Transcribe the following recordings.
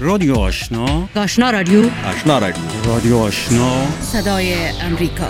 رادیو آشنا، آشنا رادیو، آشنا رادیو، رادیو آشنا، صدای امریکا.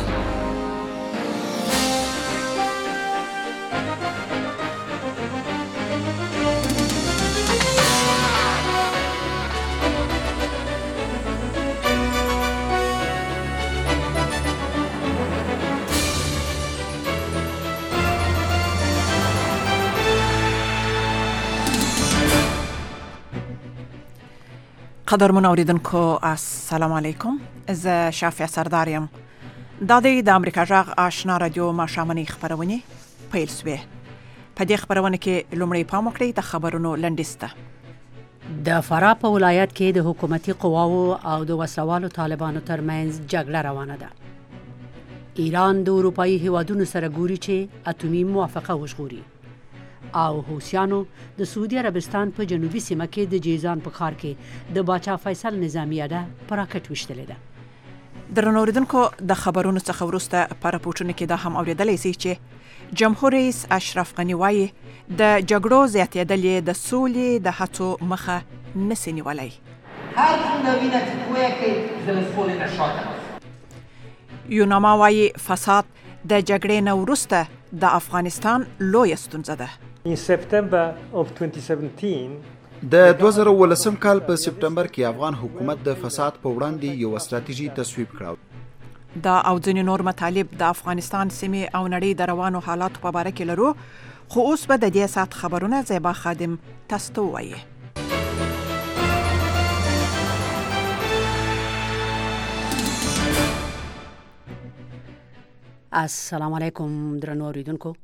قدرمن اوریدونکو السلام علیکم. زه شافیا سردارم. د امریکا جغ آشنا رادیو ماشامنی خبرونه پیل سوی. په دې خبرونه کې لومړی پام وکړئ د خبرونو لنډیسته. د فراه په ولایت کې د حکومتي قواو او د وسلوالو طالبانو ترمنځ جګړه روانه ده. ایران د اروپایي هیوادونو سره ګوري چې اتومي موافقه وژغوري. او حوثیانو د سعودي عربستان په جنوبي سیمه کې د جیزان په ښار کې د باچا فیصل نظامی اډه په راکټ وشتلې ده. درنو اوریدونکو د خبرونو څخه وروسته په راپورټونو کې دا هم اوریدلای شئ چې جمهور رئیس اشرف غنی وایي د جګړو زیاتېدل د سولې د هڅو مخه نشي نیولای. هر څومره وینه چې تویه کوي زه له سولې نه شاته یم. یوناما وایي فساد د جګړې نه وروسته د افغانستان لویه ستونزه ده. In September of 2017 د 2018 کال په سپټمبر کې افغان حکومت د فساد په وړاندې یو ستراتیژي تصویب کړه. دا او ځینې نور مطالب د افغانستان سیمې او نړۍ د روانو حالاتو په باره کې لرو، خو اوس به د دې سات خبرونه زیبا خادم تاسو ته ووایي. السلام علیکم درنو اوریدونکو.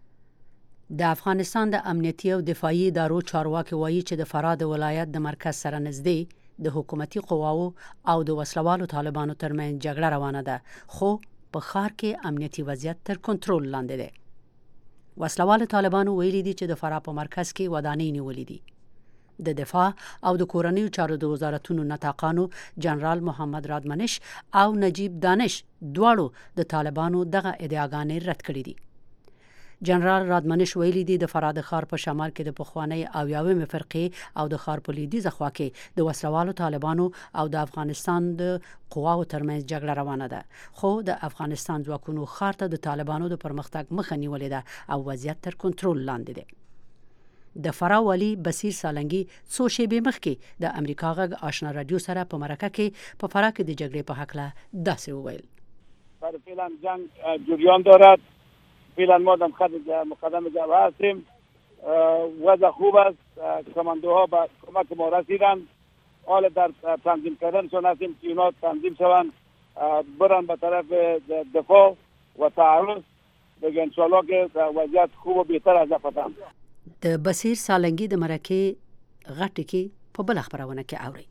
د افغانستان د امنیتي او دفاعي ادارو چارواکي وایي چې د فراه د ولایت د مرکز سره نږدې د حکومتي قواو او د وسلوالو طالبانو ترمنځ جګړه روانه ده، خو په ښار کې امنیتي وضعیت تر کنټرول لاندې دی. وسلوالو طالبانو ویلي دي چې د فراه په مرکز کې ودانۍ نیولې دي. د دفاع او د کورنیو چارو د وزارتونو نطاقانو جنرال محمد رادمنش او نجیب دانش دواړو د طالبانو دغه ادعاګانې رد کړې دي. جنرال رادمنش ویلي دي د فراه د ښار په شمال کې د پخوانۍ اویاومې فرقې او د ښار په لویدیځه خوا کې د وسلوالو طالبانو او د افغانستان د قواو ترمنځ جګړه روانه ده، خو د افغانستان ځواکونو ښار ته د طالبانو د پرمختګ مخه نیولې ده او وضعیت تر کنټرول لاندې دی. د فراه والي بصیر سالنګي څو شېبې مخکې د امریکا غږ آشنا رادیو سره په مرکه کې په فراه کې د جګړې په هکله داسې وویل. فعلا جنگ جریان دارد. فعلا ما در مقدم جبهه هستیم. وضع خوب است. کماندوها به کمک ما رسیدند. حال در تنظیم کردنشان هستیم که اونا تنظیم شوند برن به طرف دفاع و تعرض دیگه انشاءالله که وضعیت خوب و بهتر از فتن. د بصیر سالنګي د مرکه غټ کې په بل خبرونه کې اوري.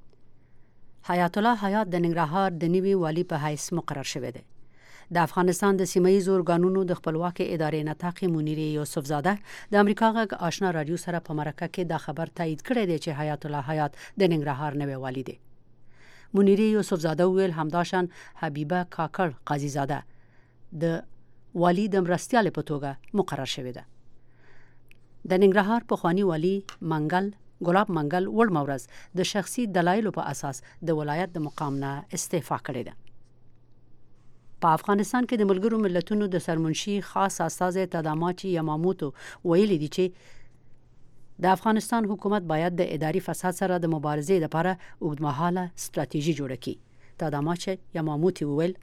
حیات الله حیات د ننګرهار د نیوي والی په حیث مقرر شوی دی. د افغانستان د سیمایي اورګانونو د خپلواکي ادارې نطاق منیري یوسفزاده د امریکا غږ آشنا رادیو سره په مرکه کې دا خبر تایید کړی دی چې حیات الله حیات د ننګرهار نوی والی دی. منیري یوسفزاده ویل همداشان حبیبه کاکړ قاضي زاده د والی د مرستیال په توګه مقرر شوی دی. د ننګرهار پخوانی والی منګل ګلاب منګل وړ مورز د شخصي دلایلو په اساس د ولایت د مقام نه استعفا کړی دی. په افغانستان کې د ملګرو ملتونو د سرمنشي خاص استازی تداماچی یماموتو ویلي دي چې د افغانستان حکومت باید د اداري فساد سره د مبارزې لپاره اوږدمهاله ستراتیژي جوړه کړي. تداماچی یماموتو ویل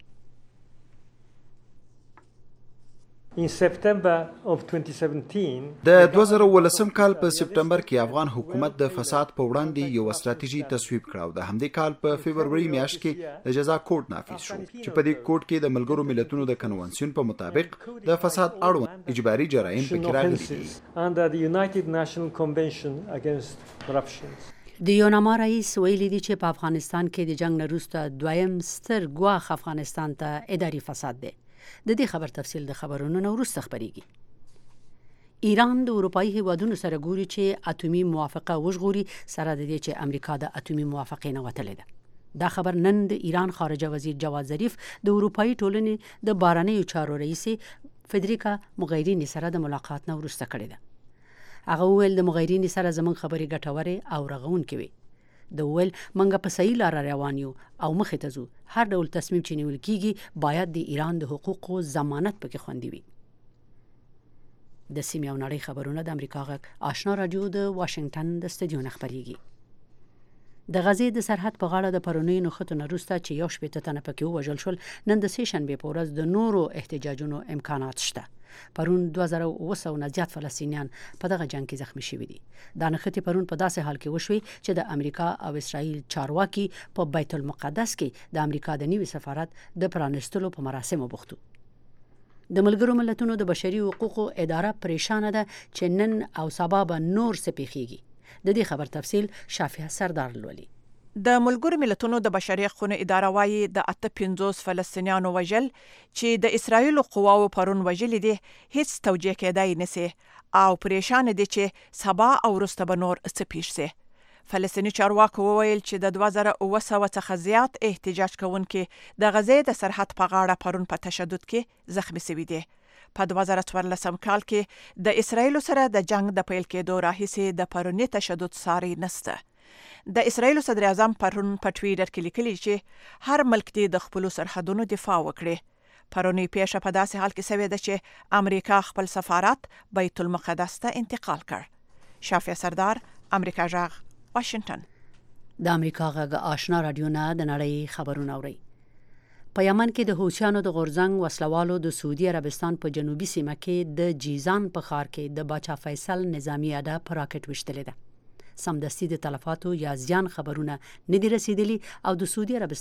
In September of 2017 د 2018 کال په سپټمبر کې افغان حکومت د فساد په وړاندې یو ستراتیژي تصویب کړه او د همدې کال په فبروري میاشت کې د جزا کوډ نافذ شو چې په دې کوډ کې د ملګرو ملتونو د کنوانسیون په مطابق د فساد اړوند اجباري جرایم پکې راغلي دي. under the United Nations Convention against Corruption. د یوناما رئیس ویلي دي چې په افغانستان کې د جنگ نه وروسته دویم ستر ګواښ افغانستان ته اداري فساد دی. د دې خبر تفصیل د خبرونو نه وروسته خبرېږي. ایران د اروپایي هیوادونو سره ګوري چې اتومي موافقه وژغوري سره د دې چې امریکا د اتومي موافقې نه وتلې ده. دا خبر نن د ایران خارجه وزیر جواد ظریف د اروپایي ټولنې د بهرنیو چارو رئیس فدریکا موغیرینی سره د ملاقات نه وروسته کړې ده. هغه ویل د موغیرینی سره زموږ خبرې ګټورې او رغونکې وي. د ویل منګه په صحیح لار روان یو او مخې ته ځو. هر ډول تصمیم چې نیول کیږي باید د ایران د حقوقو ضمانت پکې خوندي وي. د سیمې او نړۍ خبرونه د امریکا غږ آشنا رادیو د واشنگټن د استودیو نه خبريږي. د غزې د سرحد په غاړه د پرونی نوښتونو وروسته چې یو شپږ تنه پکې وژل شول، نن د سیشنبه په ورځ د نورو احتجاجونو امکانات شته. پرون 2900 نه زیات فلسطینیان په دغه جنگ کې زخمی شوي دي. دا نښتې پرون په داسې حال کې وشوي چې د امریکا او اسرائیل چارواکي په بیت المقدس کې د امریکا د نوي سفارت د پرانستلو په مراسمو بوختو. د ملګرو ملتونو د بشري حقوقو اداره پریشانه ده چې نن او سبا به نور څه پیښیږي. د دې خبر تفصیل شافعه سردار لولي. د ملګرو ملتونو د بشري حقوقو اداره وايي د 58 فلسطینیانو وژل چې د اسرایل قواو پرون وژل دي هیڅ توجیه کېدای نشي او پریشان دي چې سبا او وروسته به نور څه پیښ شي. فلسطینی چارواکو وویل چې د 2900 څخه زیات احتجاج کوونکي د غزې د سرحد په غاړه پرون په تشدد کې زخمی شوي دي. په 2014 کال کې د اسرایل سره د جنگ د پیل کېدو راهیسې د پرونی تشدد ساري نسته. د اسرایل صدر اعظم پرون په ټویټر کې لیکلي چې هر ملک دې د خپل سرحدونو دفاع وکړي. پرونی پیښه په داسې حال کې شوې ده چې امریکا خپل سفارت بیت المقدس ته انتقال کړ. شافعه سردار، امریکا جغ، واشنگټن. د امریکا غږ آشنا رادیو نه د نړۍ خبرونه اوري. په یمن کې د حوثیانو د غورځنګ وسلوالو د سعودي عربستان په جنوبي سیمه کې د جیزان په ښار کې د باچا فیصل نظامی اډه په راکټ وشتلې ده. سمدستي د تلفاتو یا زیان خبرونه نه دي رسیدلي او د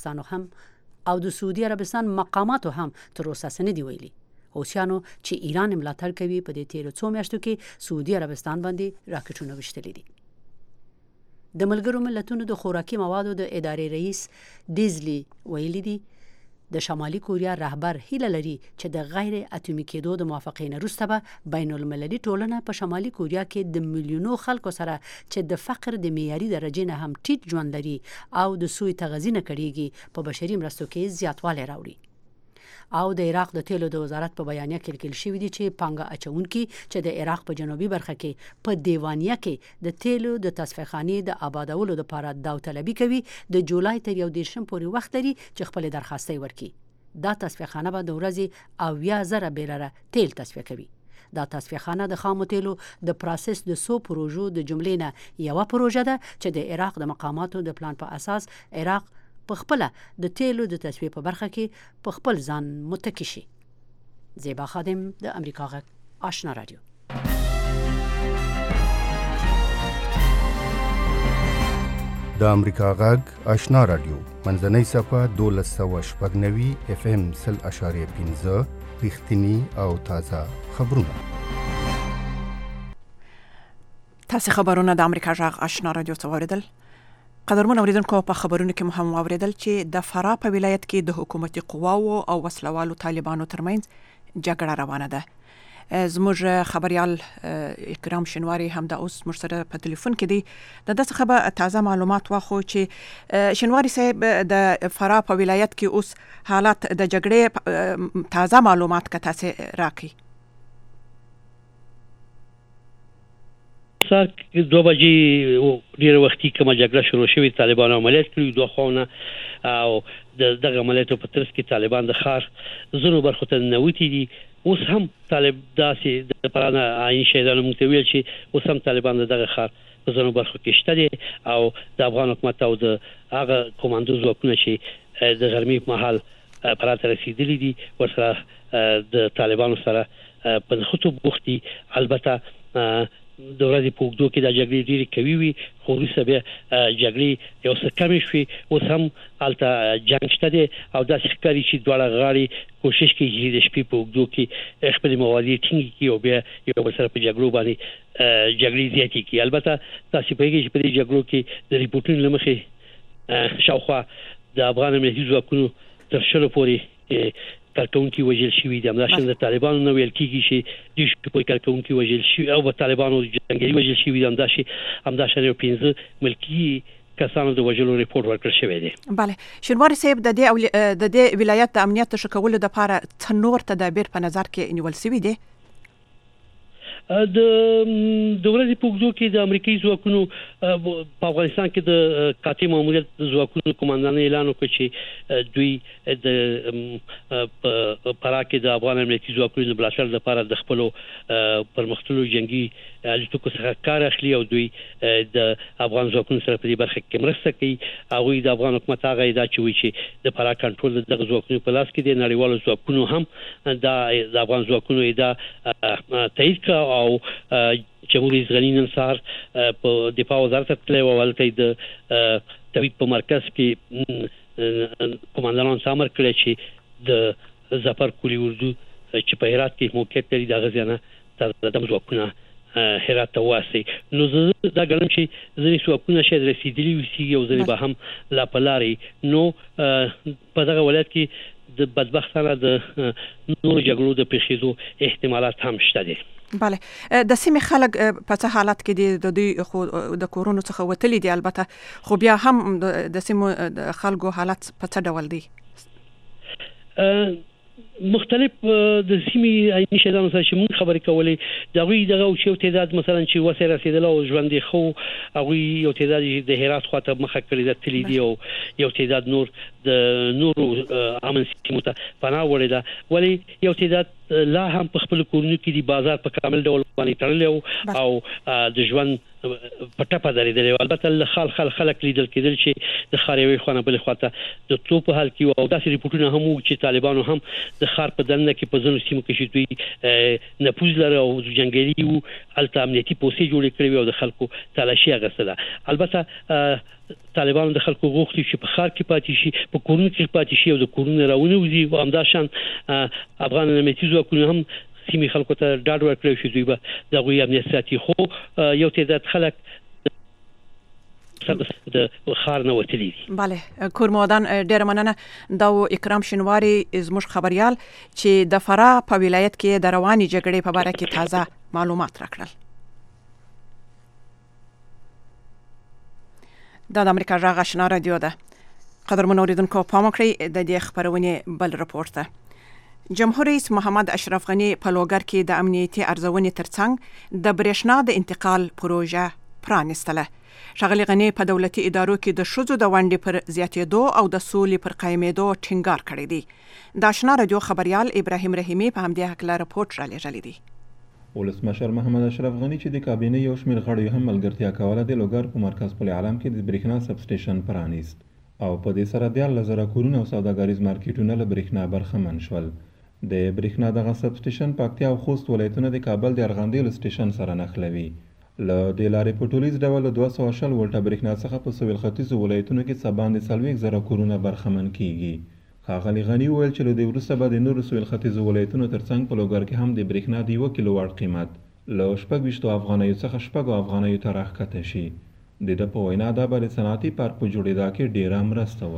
سعودي عربستان مقاماتو هم تر اوسه نه دي ویلي. حوثیانو چې ایران ملاتړ کوي په دې تیرو څو میاشتو کې سعودي عربستان باندې راکټونه وشتلې دي. د ملګرو ملتونو د خوراکي موادو د ادارې رئیس ډیزلی ویلي دي د شمالي کوریا رهبر هیله لري چې د غیر اټومي کېدو د موافقې نه وروسته به بین المللي ټولنه په شمالي کوریا کې د میلیونو خلکو سره چې د فقر د معیاري درجې نه هم ټیټ ژوند لري او د سوی تغذیه نه کړيږي په بشري مرستو کې زیاتوالی راوړي. او د عراق د تیلو د وزارت په بیانیه کې لیکل شوی دی چې پانګه اچونکي چې د عراق په جنوبي برخه کې په دیوانیه کې د تیلو د تصفیه خانې د آبادولو لپاره داوطلبي کوي د جولای تر 11 پورې وخت لري چې خپل درخواستي ورکړي. دا تصفیه خانه به د ورځې 80,000 بیرره تیل تصفیه کوي. دا تصفیه خانه د خامو تیلو د پروسس د 100 پروژو د جملې نه یو پروژه ده چې د عراق د مقاماتو د پلان په اساس عراق په خپل د تیلو د تصفیه په برخه کې په خپل ځان متکی شي. زیبا خادم، د امریکا غږ آشنا رادیو. د امریکا غږ آشنا رادیو منځنۍ صفه 1290 FM 0.5 رښتینی او تازه خبرونه. تاسو خبرونه د امریکا غږ آشنا رادیو څوریدل. قدرمن اوریدونکو، په خبرونو کې مهم اوریدل چې د فرا په ولایت کې د حکومتي قواو او وسلوالو طالبانو ترمنځ جګړه روانه ده. زموږ خبريال اکرام شنواری هم د اوس مرسته په ټلیفون کې دی. د دغه خبر تازه معلومات واخو چې شنواری صاحب د فرا په ولایت کې اوس حالات د جګړې تازه معلومات کا تاسو راکړي. سار 2 بجې ډیر وختي کومه جګړه شروع شوې، طالبان عملیات کړي دوه خواونه او دغه عملیاتو په ترڅ کې طالبان د ښار زونو برخو ته ننوتي دي. اوس هم طالب داسې د پرانه عین شهیدانو موږ ته ویل چې اوس هم طالبان دغه ښار په زونو برخو کې شته دي او د افغان حکومت او د هغه کوماندو ځواکونه چې د غرمې په مهال پراته رسیدلي دي ورسره د طالبانو سره په خطو بوختي. البته د ورځې په وګړو کې د جګړې ډېری کوي وي، خو وروسته بیا جګړې یو څه کمې شوې. اوس هم هلته جنګ شته دی او داسې ښکاري چې دواړه غاړې کوشش کوي چې د شپې په وګړو کې خپلې موادې ټینګې کړي او بیا یو بل سره په جګړو باندې جګړې زیاتې کړي. البته تاسو پوهېږئ چې په دې جګړو کې د ریپورټونو له مخې شاوخوا د افغان امنیتي ځواکونو تر 100 پورې کارکونکي وژل شوي دي. همداشان د طالبانو نه ویل کېږي چې دوی شپږ کارکونکي وژل شوي او په طالبانو جنګیالي وژل شوي دي. همداشان یو 15 ملکي کسانو د وژلو ریپورت ورکړل شوی دی. بله، شنواری صاحب د دې ولایت د امنیت ښه کولو لپاره څه نور تدابیر په نظر کې نیول شوي دي؟ د ورځې په وګړو کې د امریکایي ځواکونو په افغانستان کې د قاطع ماموریت ځواکونو قوماندان اعلان وکړ چې دوی د پراکې د افغان امنیتي ځواکونو د بلاشر لپاره د خپل پرمختللو جنگي الوتکو څخه کار اخلي او دوی د افغان ځواکونو سره په دې برخه کې مرسته کوي. هغه د افغان حکومت هغه ادعا کوي چې د پراک کنټرول د ځواکونو په لاس کې د نړیوالو ځواکونو هم د افغان ځواکونو ادعا تایید کړه او جمهور رئیس غنی نن سهار په دفاع وزارت ته ولته د توحید په مرکز کې قوماندانان امر کړی چې د ظفر کولی اردو چې په هرات کې موقعیت لري د غزيانه تر د ځواکونو هرات ته واسي. نو دا ګڼم چې ځینې ځواکونه شاید رسیدلي وي او ځینې به هم لا پلاري. نو په دغه ولایت کې د بدبختانه د نور جګړو د پیښېدو احتمالات هم شته دي. بله د سیمې خلک په څه حالت کې د دوی د کورونو څخه وتلي دي، البته خو بیا هم د سیمې خلکو حالت په څه ډول دی؟ مختلف د سیمې عیني شیدانو سره چې موږ خبرې کولې دا وی دغه او چې تعداد مثلا چې وسه رسیدل او ژوند خو هغه یو تعداد د هرات خواته مخه کړی د تلی دی او یو تعداد نور د نورو امن سیمو ته پناه وړي دا، ولی یو تعداد لا هم په خپل کورونو کې دی بازار په کامل ډول باندې تړلی او د ژوند پټه درېدل. البته خلک لیدل کېدل چې د خاروي خونه بل خواته د توپ حل کې او داسې ریپورتونه هم چې طالبانو هم د خار په دنده کې په ځینو سیمو کې چې دوی نفوذ لري او جنگیالي او الته امنیتي پوسټ جوړ کړی او د خلکو تلاشي اغستله. البته طالبانو د خلکو غوښتي چې په خار کې پاتې شي، په کورونو کې پاتې شي او د کورونو راونه وزي او همداشان افغان امنیتي ځواکونه هم سیمې خلکو ته ډاډ ورکړي چې دوی به د غوي امنیت ساتي. خو یو تعداد خلک د خار نه وتلي دي. بله کورمودان ډېر مننه. دا اکرام شینواری زموږ خبريال چې د فرا په ولایت کې د رواني جګړې په اړه کې تازه معلومات راکړل. دا د امریکا غږ آشنا رادیو ده. قدرمن اوریدونکو پام وکړئ د دې خبرونه بل رپورت ده. جمهور رئیس محمد اشرف غنی په لوګر کې د امنیتي ارزونې ترڅنګ د برېښنا د انتقال پروژه پرانستله. ښاغلي غنی په دولتي ادارو کې د ښځو د ونډې پر زیاتېدو او د سولې پر قایمېدو ټینګار کړی دی. د آشنا رادیو خبريال ابراهیم رحیمي په همدې هکله رپورټ را لېږلی دی. ولسمشر محمد اشرف غنی چې د کابینې یو شمېر غړو هم ملګرتیا کوله د لوګر په مرکز پل عالم کې د برېښنا سب سټیشن پرانیست او په دې سره 10000 کورونه او سوداګریز مارکیټونه له برېښنا برخمن شول. د برېښنا دغه سب سټیشن پکتیا او خوست ولایتونه د کابل د ارغندې سټیشن سره نښلوي. له د لارې په ټولیز ډول 220 ولټه برېښنا څخه په سویل ختیځو ولایتونو کې څه باندې 40,000 کورونه برخمن کیږي. ښاغلي غني وویل چې له دې وروسته به د نورو سویل ختیځو ولایتونو ترڅنګ په لوګر کې هم د برېښنا د 1 کیلو واټ قیمت له 26 افغانیو څخه 6 افغانیو ته راښکته شي. د ده په وینا دا به د صنعتي پارک په جوړېدا کې ډېره مرسته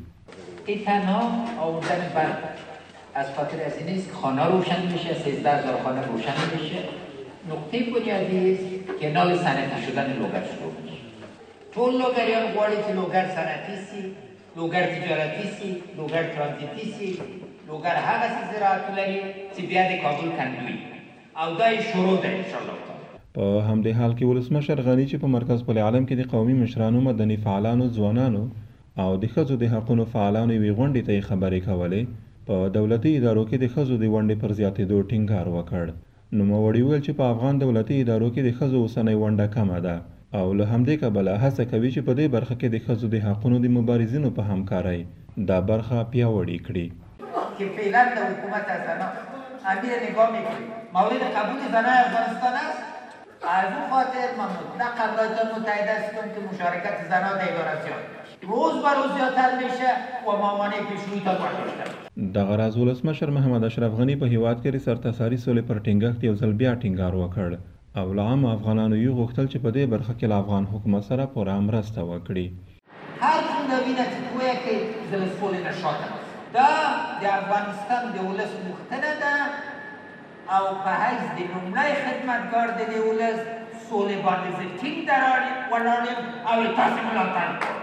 وکړي. از خاطر از این است که خانه روشن بشه، 13000 خانه روشن بشه. نقطه بنیادی است که نال صنعتی شدن لوګر شروع بشه. ټول لوګریان غواړي چې لوګر صنعتي سي، لوګر تجارتي سي، لوګر ترانزیتي سي، لوګر هغه زراعت لري چې بیا د کابل کندوي او دا شروع ده ان شاء الله. په همدې حال کې ولسمشر غنی چې په مرکز پل عالم کې د قومي مشرانو، مدني فعالانو، ځوانانو او د ښځو د حقونو فعالانو یوې غونډې ته خبرې کولې، په دولتي ادارو کې د ښځو د ونډې پر زیاتېدو ټینګار وکړ. نوموړي وویل چې په افغان دولتي ادارو کې د ښځو اوسنۍ ونډه کمه ده او له همدې کبله هڅه کوي چې په دې برخه کې د ښځو د حقونو د مبارزینو په همکارۍ دا برخه پیاوړې کړي. که فعلا در حکومت زنان امیر نگاه میکنیم مورد قبول زنان افغانستان است. از اون خاطر ما مطلق قبلایتان متحده هستیم که مشارکت زنان در ادارسیان روز به روز زیادتر میشه و مامانه پیشروی تا برداشتن. دغه راز ولسمشر محمد اشرف غنی په هیواد کې سرتاسري سولې پر ټینګښت یو ځل بیا ټینګار وکړ او له عامو افغانانو یې غوښتل چې په دې برخه کې له افغان حکومت سره پوره مرسته وکړي. هر څومره وینه چې کوی کې زلزلې نشاط دا د افغانستان د ولس مختنه ده او په حیث د لومړی خدمتګار د دې ولس سولې باندې ټینګ ولاړ او تاسو ملاتړ کوئ.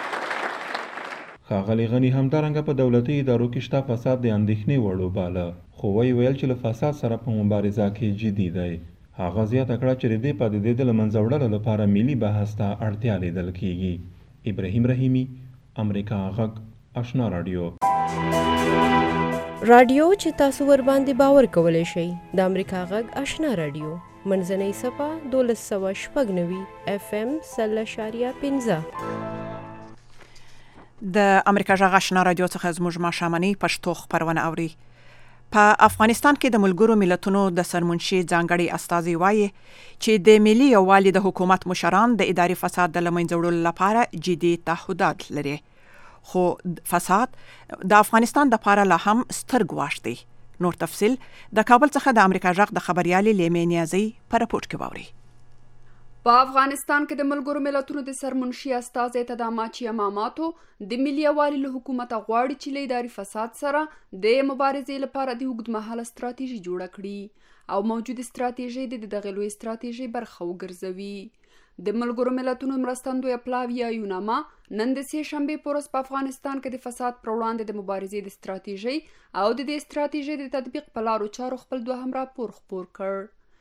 ښاغلي غني همدارنګه په دولتي ادارو کې شته فساد د اندېښنې وړ وباله، خو ویل چې له فساد سره په مبارزه کې جدي دی. هغه زیاته کړه چې د دې پدیدې د له منځه وړلو لپاره ملي بحث ته اړتیا لیدل کیږي. ابراهیم رحیمي، امریکا غږ، آشنا رادیو. رادیو چې تاسو ور باندې باور کولای شئ د امریکا غږ آشنا رادیو منځنۍ صفه 1290 FM 0.15. د امریکا غږ آشنا رادیو څخه زموږ ماښامنۍ پښتو خبرونه اوري. په افغانستان کې د ملګرو ملتونو د سرمنشي ځانګړي استازي وایي چې د ملي یووالي د حکومت مشران د اداري فساد د له منځه وړلو لپاره جدي تعهدات لري. خو فساد د افغانستان لپاره لا هم ستر ګواښ دی. نور تفصیل د کابل څخه د امریکا غږ د خبريالي لیمې نیازي په راپورټ کې واوري. په افغانستان کې د ملګرو ملتونو د سرمنشي استازي تداماچی اماماتو د ملي یووالي له حکومت غواړي چې له اداري فساد سره د مبارزې لپاره د اوږدمهاله ستراتیژي جوړه کړي او موجوده ستراتیژي د دغه لوی ستراتیژي برخه وګرځوي. د ملګرو ملتونو مرستندوی پلاوی یوناما نن د سه شنبه پورس په افغانستان کې د فساد پر وړاندې د مبارزې د ستراتیژي او د دې ستراتیژي د تطبیق په لارو چارو خپل دوهم راپور خپور کړ.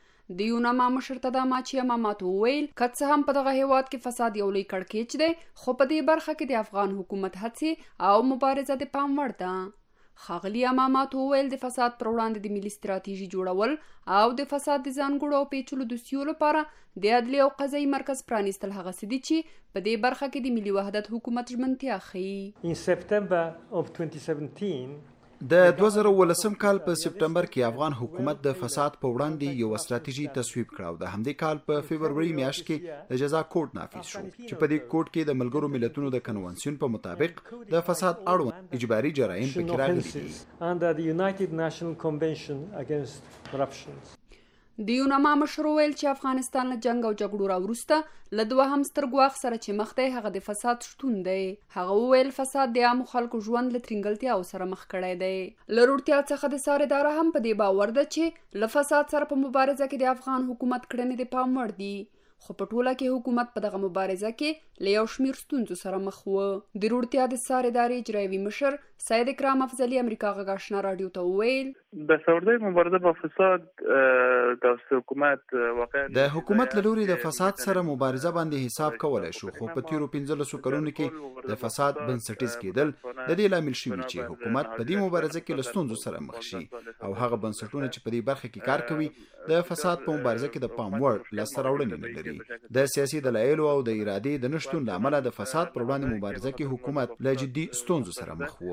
د یوناما مشر تداماچی اماماتو ویل که څه هم په دغه هیواد کې فساد یو لوی کړکېچ دی، خو په دې برخه کې د افغان حکومت هڅې او مبارزه د پام وړ ده. ښاغلي اماماتو ویل د فساد پر وړاندې د ملي ستراتیژي جوړول او د فساد د ځانګړو او پیچلو دوسیو لپاره د عدلي او قضایي مرکز پرانیستل هغه څه دي چې په دې برخه کې د ملي وحدت حکومت ژمنتیا ښیي. In September of 2017 د 2018 کال په سپټمبر کې افغان حکومت د فساد په وړاندې یو ستراتیژي تصویب کړه او د همدې کال په فبروري میاشت کې د جزا کوډ نافذ شو چې په دې کوډ کې د ملګرو ملتونو د کنونسیون په مطابق د فساد اړوند اجباري جرایم پکې راغلي دي. under the United Nations Convention against Corruption. د یوناما مشر ویل چې افغانستان له جنگ او جګړو راوروسته له دوهم ستر ګواښ سره چې مخ دی هغه د فساد شتون دی. هغه ویل فساد د عامو خلکو ژوند له ترنګلتیاو سره مخ کړی دی. له روړتیا څخه د سارېداره هم په دې باور ده چې له فساد سره په مبارزه کې د افغان حکومت کړنې د پام وړ دي، خو په ټوله کې حکومت په دغه مبارزه کې له یو شمیر ستونزو سره مخ و. د روړتیا د سارېداري اجرایوي مشر سید اکرام افضلي امریکا غږ آشنا رادیو ته ویل د سعودي مبارزه با فساد د حکومت واقعا د حکومت له لوري د فساد سره مبارزه باندې حساب کولای شو، خو په تیرو 15 کلونو کې د فساد بنسټیز کېدل د دې لامل شوی چې حکومت په دې مبارزه کې له ستونزو سره مخ شي او هغه بنسټونه چې په دې برخه کې کار کوي د فساد په مبارزه کې د پام وړ لاسته راوړنې نه لري. د سیاسي دلایلو او د ارادې د نشټون له امله د فساد پر وړاندې مبارزه کې حکومت له جدي ستونزو سره مخ و.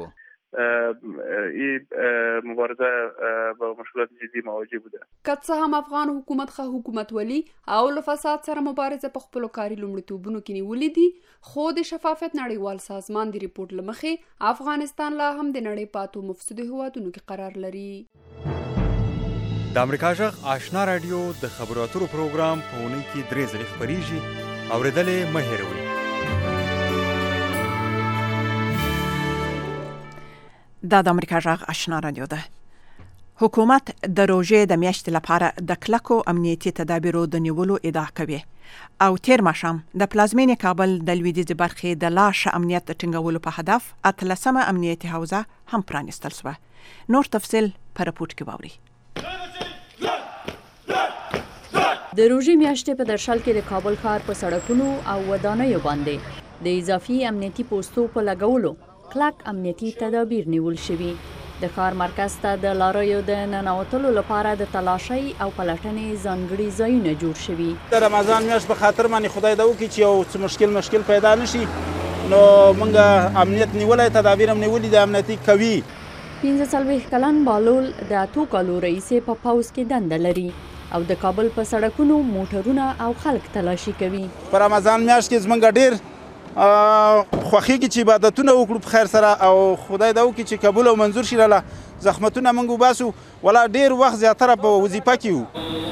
مبارزه با مشکلات جدي مواجه بوده. که څه هم افغان حکومت ښه حکومت ولي او له فساد سره مبارزه په خپلو کاري لومړیتوبونو کې نیولې دي، خو د شفافیت نړیوال سازمان د ریپورټ له مخې افغانستان لا هم د نړۍ پاتو مفسدو هیوادونو کې قرار لري. د امریکا غږ آشنا رادیو د خبرو اترو پروګرام په اونۍ کې 3 ځلې خپریږي. اورېدلې مه هېروئ. دا د امریکا غږ آشنا رادیو ده. حکومت د روژې د میاشتې لپاره د کلکو امنیتي تدابیرو د نیولو ادعا کوي او تیر ماښام د پلازمینې کابل د لویدیځې برخې د لا ښه امنیت د ټینګولو په هدف 18مه امنیتي حوزه هم پرانیستل شوه. نور تفصیل په راپورټ کې واورئ. د روژې میاشتې په درشل کې د کابل ښار په سړکونو او ودانیو باندې د اضافي امنیتي پوستو په لګولو کلک امنیتي تدابیر نیول شوي. د ښار مرکز ته د لاریو د ننوتلو لپاره د تلاشۍ او پلټنې ځانګړي ځایونه جوړ شوي. د رمضان میاشت په خاطر باندې خدای دا وکړي چې یو څه مشکل پیدا نشي، نو موږ امنیت نیولای تدابیر هم نیولي د امنیتي کوي. 45 کلن بالول د 8 کالو رئیسې په پوځ کې دنده لري او د کابل په سړکونو موټرونه او خلک تلاشي کوي. په رمضان میاشت کې زمونږ ډېر خوښیږي چې عبادتونه وکړو په خیر سره او خدای دا وکړي چې قبول او منظور شي. لاله زحمتونه موږ وباسو، ولا ډېر وخت زیاتره په وظیفه کې وو.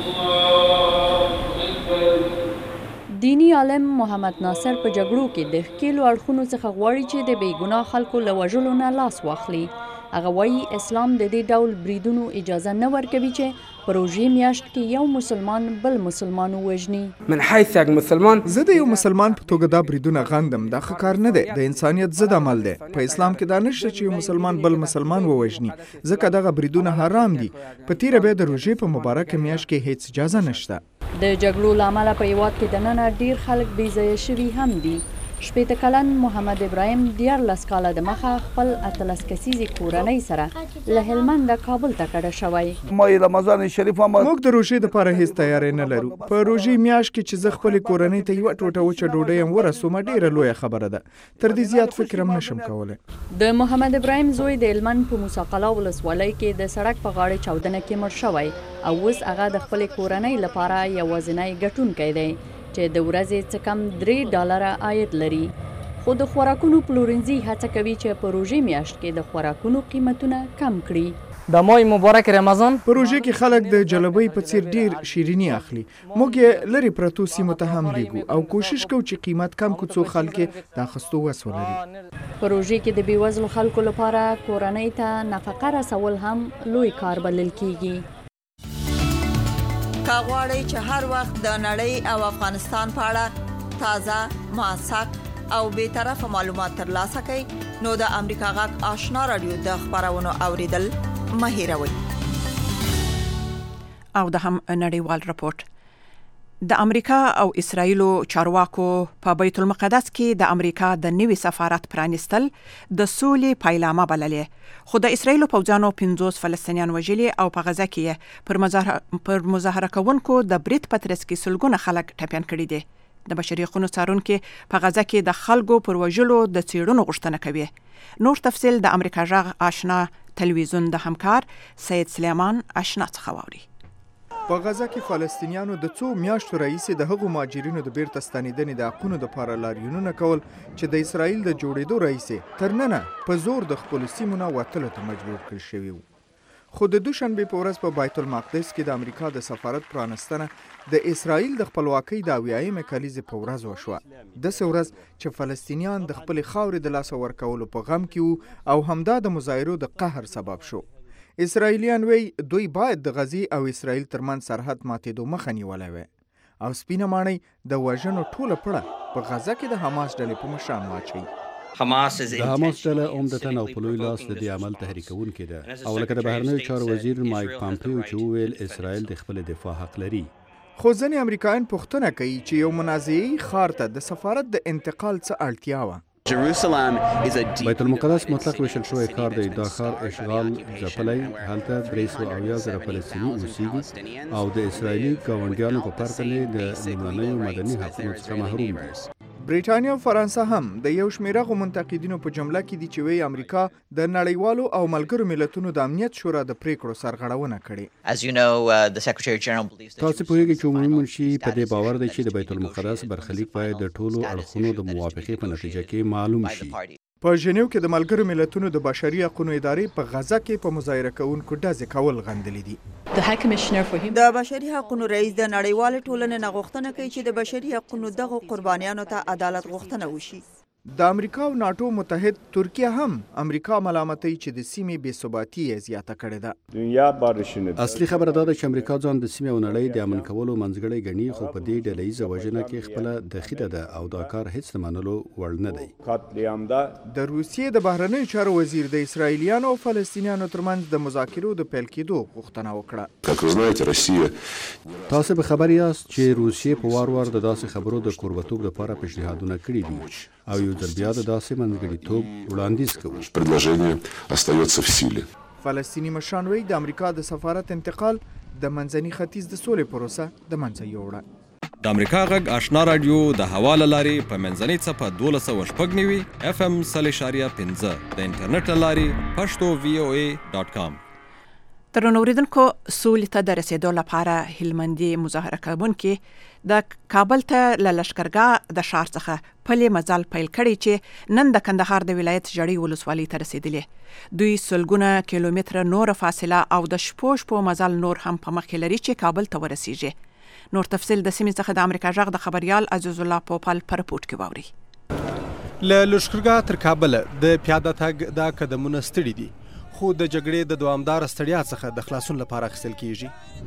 دینی عالم محمد ناصر په جګړو کې د ښکېلو اړخونو څخه غواړي چې د بې ګناه خلکو له وژلو نه لاس واخلي. هغه وایي اسلام د دې ډول بریدونو اجازه نه ورکوي چې په روژې میاشت کې یو مسلمان بل مسلمان ووژني. من حیث یک مسلمان زه د یو مسلمان په توګه دا بریدونه غندم. دا ښه کار نه دی، د انسانیت ضد عمل دی. په اسلام کې دا نشته چې یو مسلمان بل مسلمان ووژني، ځکه دغه بریدونه حرام دي. په تیره بیا د روژې په مبارکه میاشت کې هیڅ اجازه نشته. د جګړو له امله په هیواد کې دننه ډیر خلک بې ځایه شوي هم دي. 80 کلن محمد ابراهیم 14 کاله د مخه خپل 18 کسیزې کورنۍ سره له هلمند کابل ته کډه شوی. موږ د روژې دپاره هیڅ تیاری نه لرو. په روژې میاشت کې چې زه خپلې کورنۍ ته یوه ټوټه وچه ډوډۍ هم ورسومه ډیره لویه خبره ده. تر دې زیات فکر هم نشم کولی. د محمد ابراهیم زوی د هلمند په موسی قلعه ولسوالۍ کې د سړک په غاړې چاودنه کې مړ شوی او اوس هغه د خپلې کورنۍ لپاره یوازینی ګټونکی دی چې د ورځې څه کم $3 عاید لري. خو د خوراکونو پلورنځي هڅه کوي چې په روژې میاشت کې د خوراکونو قیمتونه کم کړي. د ماه مبارک رمضان په روژې کې خلک د جلبۍ په څیر ډیر شیریني اخلي. موږ یې لرې پرتو سیمو ته هم لیږو او کوشش کوو چې قیمت کم کړو څو خلک د اخیستو وس ولري. په روژې کې د بېوزلو خلکو لپاره کورنۍ ته نفقه رسول هم لوی کار بلل کیږي. که غواړئ چې هر وخت د نړۍ او افغانستان په اړه تازه، موثق او بیطرفه معلومات ترلاسه کړئ نو د امریکا غږ آشنا رادیو د خبرونو اوریدل مه هیروئ. او د هم نړیوال راپورټ. د امریکا او اسرایلو چارواکو په بیت المقدس کې د امریکا د نوي سفارت پرانیستل د سولې پیلامه بللې. خو د اسرایلو پوځیانو 50 فلسطینیان وژلي او په غزه کې پر مظاهره کوونکو د برید په ترڅ کې سلګونه خلک ټپیان کړي دي. د بشري حقوقو څارونکي په غزه کې د خلکو پر وژلو د څېړنو غوښتنه کوي. نور تفصیل د امریکا غږ آشنا تلویزیون د همکار سید سلیمان آشنا څخه واوري. په غزه کې فلسطینیانو د څو میاشتو راهیسې د هغو مهاجرینو د بیرته ستنېدنې د حقونو دپاره لاریونونه کول چې د اسرایل د جوړېدو راهیسې تر ننه په زور د خپلو سیمو نه وتلو ته مجبور کړل شوي وو. خو د دوشنبې په ورځ په بیت المقدس کې د امریکا د سفارت پرانستنه د اسرایل د خپلواکۍ د 80مې کلیزې په ورځ وشوه. داسې ورځ چې فلسطینیان د خپلې خاورې د لاسه ورکولو په غم کې وو او همدا د مظاهرو د قهر سبب شو. اسرائیلیان وی دوی باید د غزې او اسرائیل ترمن سرحد ماتېدو مخه نیولی وی او سپینه ماڼۍ د وژنو ټوله پړه په غزه کې د حماس ډلې په مشران واچوي. د حماس ډله عمدتاً او په لوی لاس د دې عمل تحریکونکې ده او لکه د بهرنیو چارو وزیر مایک پامپیو چې وویل اسرائیل د خپل دفاع حق لري. خو ځینې امریکایان پوښتنه کوي چې یو منازعي ښار ته د سفارت د انتقال څه اړتیا وه. بیت المقدس مطلق ویشل شوی ښار دی. دا ښار اشغال ځپلی، هلته 370,000 فلسطیني اوسیږي او د اسرائیلي ګاونډیانو په پرتله د لومړنیو مدني حقونو څخه محروم دي. بریټانیا او فرانسه هم د یو شمېر هغو منتقدینو په جمله کې دي چې وایي امریکا د نړیوالو او ملګرو ملتونو د امنیت شورا د پریکړو سرغړونه کړې. تاسو پوهیږئ چې عمومي منشي په دې باور دی چې د بیت المقدس برخلیک باید د ټولو اړخونو د موافقې په نتیجه کې معلوم شي. په ژنیو کې د ملګرو ملتونو د بشري حقوقو ادارې په غزه کې په مظاهره کوونکو ډزې کول غندلې دي. د بشري حقوقو رئیس د نړیوال ټولنې نه غوښتنه کوي چې د بشري حقوقو دغه قربانیانو ته عدالت غوښتنه وشي. د امریکا او ناتو متحد ترکیه هم امریکا ملامتوي چې د سیمې بې ثباتي یې زیاته کړې ده. اصلي خبره دا ده چې امریکا ځان د سیمې او نړۍ د امن کولو منځګړی ګڼي، خو په دې ډله ییزه وژنه کې خپله دخیله ده او دا کار هیڅ د منلو وړ نه دی. د روسیې د بهرنیو چارو وزیر د اسرائیلیانو او فلسطینیانو ترمنځ د مذاکرو د پیل کېدو غوښتنه وکړه. تاسو به خبر یاست چې روسیې په وار وار د داسې خبرو د کوربتوب لپاره پیشنهادونه کړي دي او یو ځل بیا د داسې منځګړیتوب وړاندیز کوي. فلسطیني مشران وایي د امریکا د سفارت انتقال د منځني ختیځ د سولې پروسه د منځه یوړه. د امریکا غږ آشنا رادیو د هوا له لارې په منځنۍ څپه 12.9 FM 0.5 د انټرنیټ له لارې پښتو VOA.com. ترنو اوریدونکو سولې ته د رسیدو لپاره هلمندي مظاهره کوونکي د کابل ته له لښکرګاه د ښار څخه پلې مزل پیل کړی چې نن د کندهار د ولایت ژړۍ ولسوالۍ ته رسیدلي. دوی سلګونه کیلومتره نور فاصله او د شپو مزل نور هم په مخ کې لري چې کابل ته ورسیږي. نور تفصیل د سیمې څخه د امریکا غږ د خبريال عزیز الله پوپل پر رپورټ کې واوري. له لښکرګاه تر کابل د پیاده تګ د قدمونه ستړي دي، خو د جګړې د دوامدار ستړیا څخه د خلاصون لپاره اخیستل کیږي.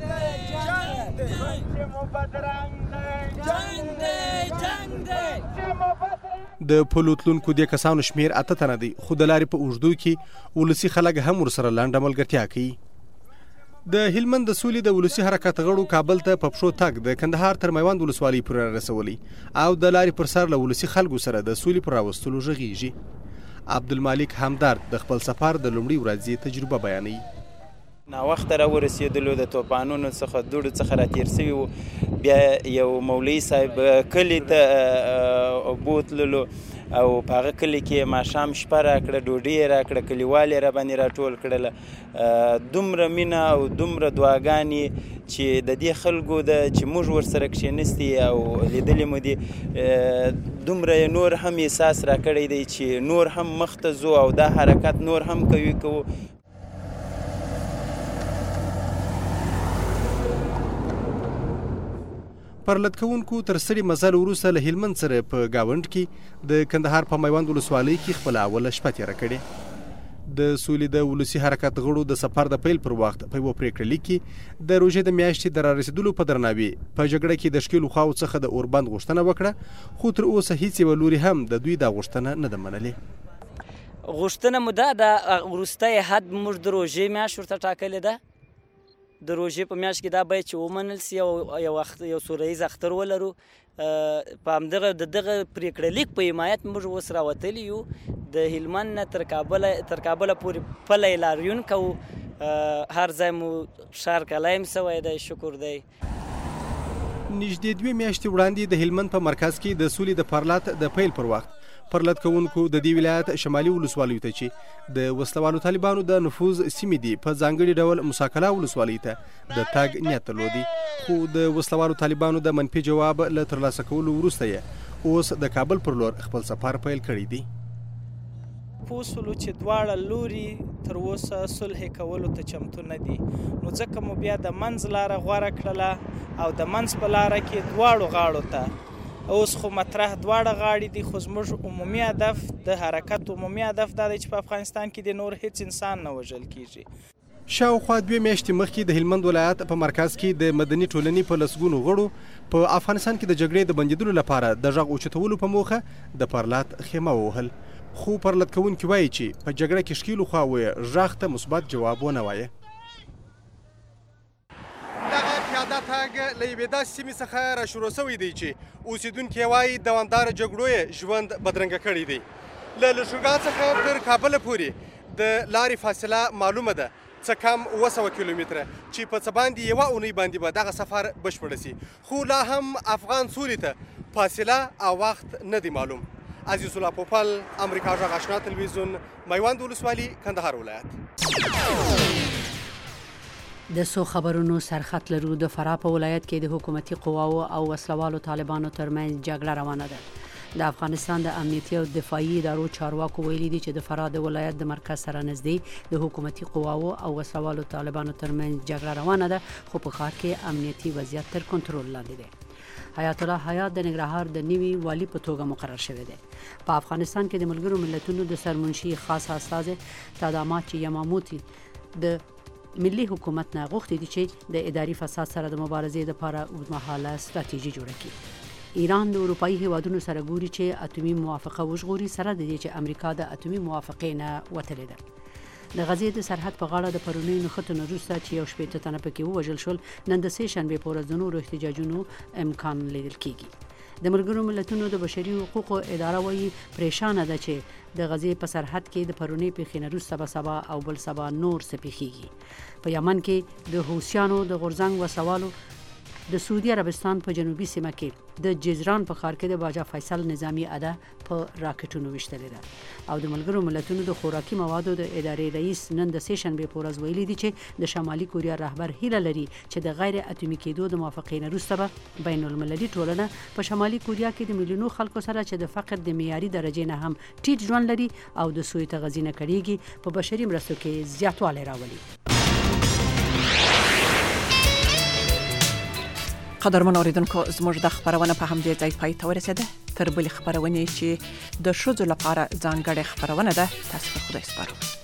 د پلوتلونکو د کسانو شمیر 8 تنه دی، خو د لارې په اوږدو کې ولسی خلک هم ورسره لنډه ملګرتیا کوي. د هلمند د سولې د ولسی حرکت غړو کابل ته په پښو تګ د کندهار تر میوند ولسوالۍ پورې رسولي او د لارې پر سر له ولسی خلکو سره د سولې پر راوستلو غږیږي. عبدالمالک همدرد د خپل سفر د لومړي ورځې تجربه بیانوي. ناوخته را ورسېدلو، د توپانونو څخه دوړو څخه راتېر سوي وو. بیا یو مولوي صاحب کلي ته بوتللو او په هغه کلي کې ماښام شپه راکړه، ډوډۍ یې راکړه، کلیوال یې راباندې راټول کړله. دومره مینه او دومره دعاګانې چې د دې خلکو د چې موږ ورسره کښېنستي او لیدلې مو دي، دومره یې نور هم احساس راکړی دی چې نور هم مخته ځو او دا حرکت نور هم قوي کوو. پرلط کوونکو تر ستړي مزل وروسته له هلمند سره په گاوند کې د کندهار په میوند ولسوالۍ کې خپل اوله شپه تېره کړې. د سولې د ولسي حرکت غړو د سفر د پیل پر وخت په یوه پرېکړه لیک کې د روژې د میاشتې د رارسېدلو په درناوي په جګړه کې د ښکېلو خواو څخه د اوربند غوښتنه وکړه، خو تر اوسه هیڅ یوه لوري هم د دوی دا غوښتنه نه ده منلې. غوښتنه مو دا ده وروستی حد موږ د روژې میاشت ورته ټاکلې ده. د روژې په میاشت کې دا باید چې ومنل سي او یو سوله ییز اختر ولرو. په همدغه د دغه پرېکړه لیک په حمایت موږ اوس راوتلي یو. د هلمند نه تر کابله پورې پلی لاریون کوو. هر ځای مو ښار کلایم سوی دی، شکر دی. نږدې 2 میاشتې وړاندې د هلمند په مرکز کې د سولې د پرلط د پیل پر وخت پرلط کوونکو د دې ولایت شمالي ولسوالیو ته چې د وسلوالو طالبانو د نفوذ سیمې دي په ځانګړي ډول موسی ولسوالۍ ته د تګ نیت درلودي، خو د وسلوالو طالبانو د منفي جواب له ترلاسه کولو وروسته یې اوس د کابل پر لور خپل سفر پیل کړی دی. پوسولو چې دواړه لوري تر اوسه صلح کولو ته چمتو نه دي، نو ځکه مو بیا د منځ لاره غوره کړله او د منځ په لاره کې دواړو غاړو ته اوس خو مطرح دواړه غاړې دي، خو زموږ عمومي هدف د حرکت عمومي هدف دا دی چې په افغانستان کې د نور هیڅ انسان نه وژل کیږي. شاوخوا 2 میاشتې مخکې د هلمند ولایت په مرکز کې د مدني ټولنې په لسګونو غړو په افغانستان کې د جګړې د بندیدلو لپاره د غږ اوچتولو په موخه د پرلط خیمه ووهل، خو پرلط کوونکي وایي چې په جګړه کې ښکېلو خواوې غږ ته مثبت جواب ونه وایه. دا تاګ له یوې داسې سیمې څخه را شروع شوی دی چې اوسېدونکي وایي دوامداره جګړو یې ژوند بدرنګه کړی دی. له لښکرګاه څخه تر کابله پورې د لارې فاصله معلومه ده، څه کم 200 کیلومتره، چې په څه باندې یوه اونۍ باندې به دغه سفر بشپړه سي، خو لا هم افغان سولې ته فاصله او وخت نه دی معلوم. عزیز الله پوپل، امریکا غږ آشنا تلویزیون، میوند ولسوالي، کندهار ولایت. د سو خبرونو سرخط لرو. د فراه په ولایت کې د حکومتي قواو او وسلوالو طالبانو ترمنځ جګړه روانه ده. د افغانستان د امنیتي او دفاعي ادارو چارواکو ویلي دي چې د فراه د ولایت د مرکز سره نږدې د حکومتي قواو او وسلوالو طالبانو ترمنځ جګړه روانه ده، خو په ښار کې امنیتي وضعیت تر کنټرول لاندې دی. حیات الله حیات د ننګرهار د نوي والي په توګه مقرر شوی دی. په افغانستان کې د ملګرو ملتونو د سرمنشي خاص استازي تاداماچی یماموتی د ملي حکومت نه غوښتي دي چې د اداري فساد سره د مبارزې لپاره اوږدمهاله ستراتیژي جوړه کړي. ایران د اروپایي هیوادونو سره ګوري چې اتومي موافقه وژغوري، سره د دې چې امریکا د اتومي موافقې نه وتلې ده. د غزې د سرحد په غاړه د پرونی نښتو نه وروسته چې 18 تنه پکې ووژل شول، نن د سه شنبې په ورځ د نورو احتجاجونو امکان لیدل کیږي. د ملګرو ملتونو د بشري حقوقو اداره وایي پریشانه ده چې د غزې په سرحد کې د پرونی پیښې نه وروسته به سبا او بل سبا نور څه پیښیږي. په یمن کې د حوثیانو د غورځنګ وسوالو د سعودي عربستان په جنوبي سیمه کې د جزران په ښار کې د باجا فیصل نظامی اده په راکټونو وشتلې ده او د ملګرو ملتونو د خوراکي موادو د ادارې رئیس نن د سه شنبې په ورځ ویلي دي چې د شمالي کوریا رهبر هیله لري چې د غیر اتومي کېدو د موافقې نه وروسته به بین المللي ټولنه په شمالي کوریا کې د میلیونو خلکو سره چې د فقر د معیاري درجې نه هم ټیټ ژوند لري او د سوی تغذیه نه کړيږي په بشري مرستو کې زیاتوالی راولي. قدرمن اوریدونکو، زموږ د خبرونه په همدې ځای پای ته ورسېده. تر بلې خبرونې چې د ښځو لپاره ځانګړې خبرونه ده، تاسو په خدای سپارو.